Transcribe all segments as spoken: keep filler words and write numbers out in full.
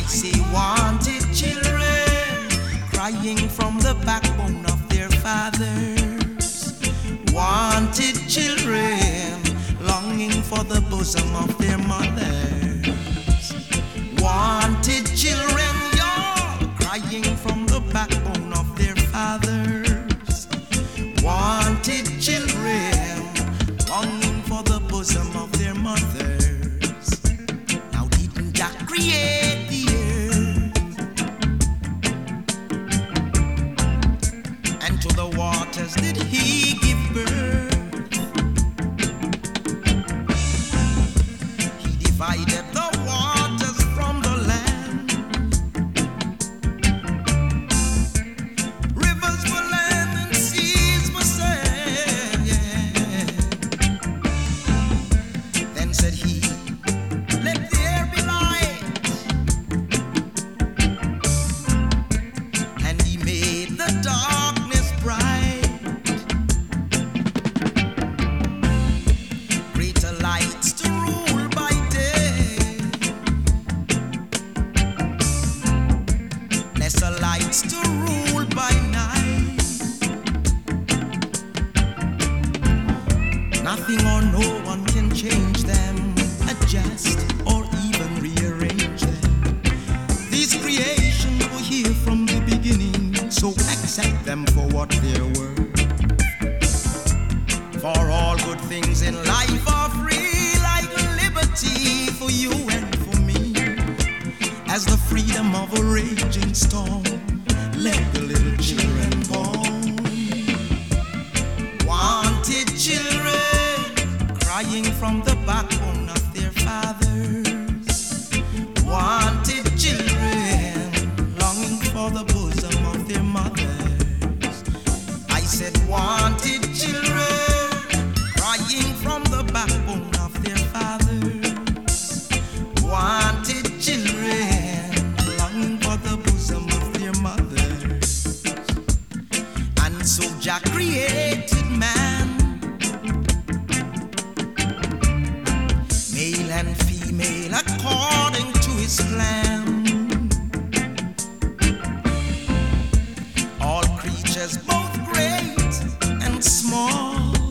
say wanted children crying from the backbone of their fathers. Wanted children longing for the bosom of their mothers. Wanted children, y'all, crying from the backbone of their fathers. Wanted children longing for the bosom of their mothers. Now didn't Jah create the earth, and to the waters did He give birth? He divided the waters from the land. Rivers for land and seas for sand, yeah. Then said He, let there be light. And He made the darkness bright. Greater lights to rule by day, lesser lights to rule by night. Nothing or no one can change them, adjust or even rearrange them. These creations were here from the beginning, so accept them for what they're worth. For all good things in life are free, like liberty for you and for me. As the freedom of a raging storm, let the little children born. Wanted children crying from the backbone of their fathers. Wanted children longing for the bosom of their mothers. I said wanted children crying from the backbone of their fathers. Wanted children longing for the bosom of their mothers. And so Jah created man, male and female according to His plan. All creatures both great and small,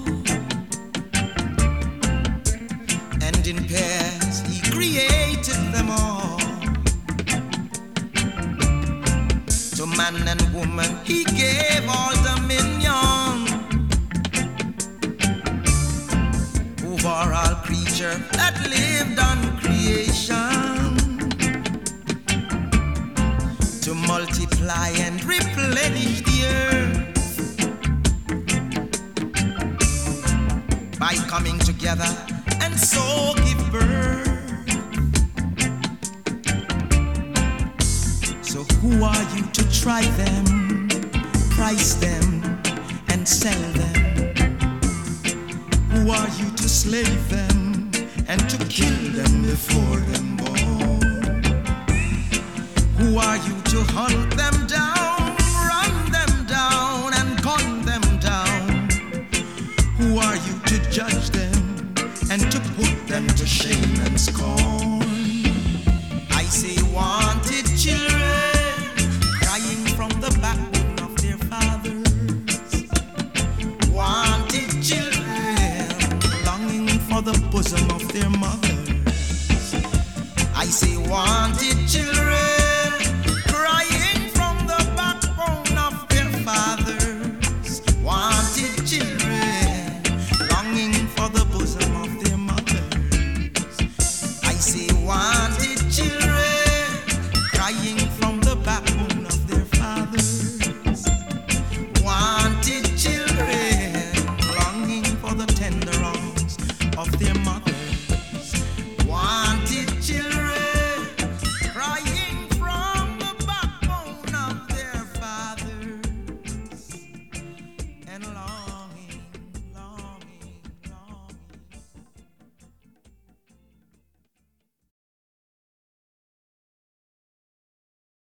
and in pairs He created them all. To man and woman He gave all dominion over all creature that lived on creation, to multiply and replenish the earth by coming together and so give birth. So who are you to try them, price them, and sell them? Who are you to slave them and to kill them before them born? Who are you to hunt them down, run them down, and gun them down? Who are you to judge them and to put them to shame and scorn? I say